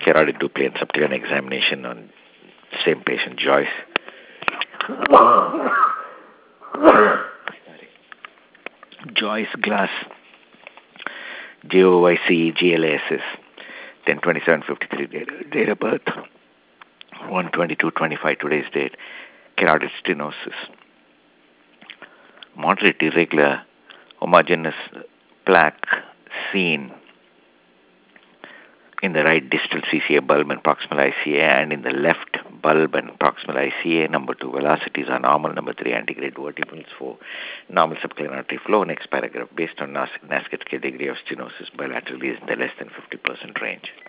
carotid Dupley and subclinical examination on same patient, Joyce. Joyce Glass, JOYCE-GLASS, 10/27/53 date of birth, 1/22/25 today's date, carotid stenosis, moderate irregular homogeneous plaque seen in the right distal CCA bulb and proximal ICA, and in the left bulb and proximal ICA. Number 2, velocities are normal. Number 3, antegrade vertebrals. 4, normal subclinical artery flow. Next paragraph, based on NASCA degree of stenosis bilaterally is in the less than 50% range.